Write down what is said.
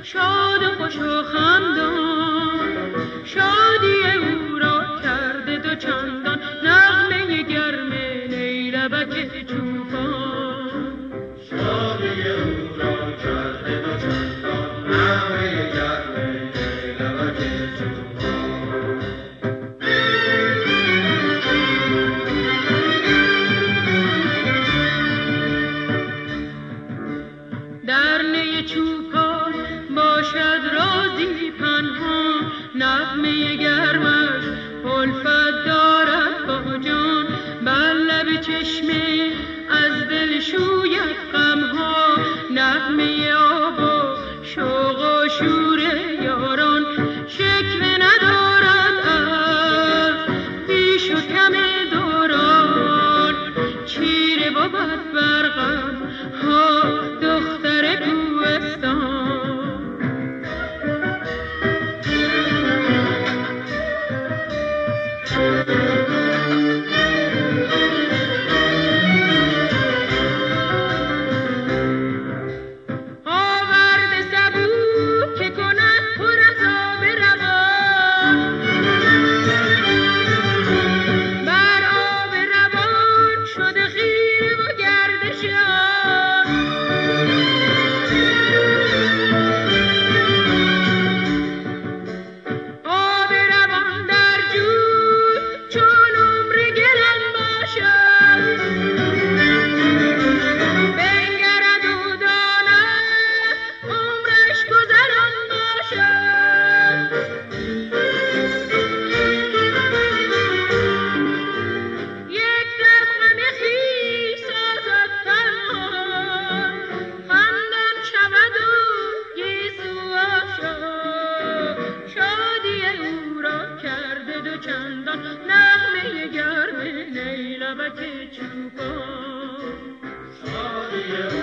شاد و خوش و خندان، شادی او را کرده دو چندان، نغمه گرم نیلبک چوپان. شادی او را کرده دو چندان، نغمه گرم نیلبک چوپان. در نی چوپان باشد رازی پنهان، نغمه گرمش الفت دارد با جان، بر لب چشمه از دل شوید غمها، نغمه آب و شوق و شور یاران، شکوه ندارد از بیش و کم دوران، چیره بود بر غم ها دختر کوهستان. آورد سبو که کند پر از آب روان، بر آب روان شده خیره و گردشان، آب روان در جوی چون عمر گران باشد، بنگرد و داند عمرش گذران باشد. یک دم غم خویش سازد پنهان، خندان شود و گیسو آشاد، شادی او را کرده دو چندان، نغمه گرم نیلبک چوپان. شادی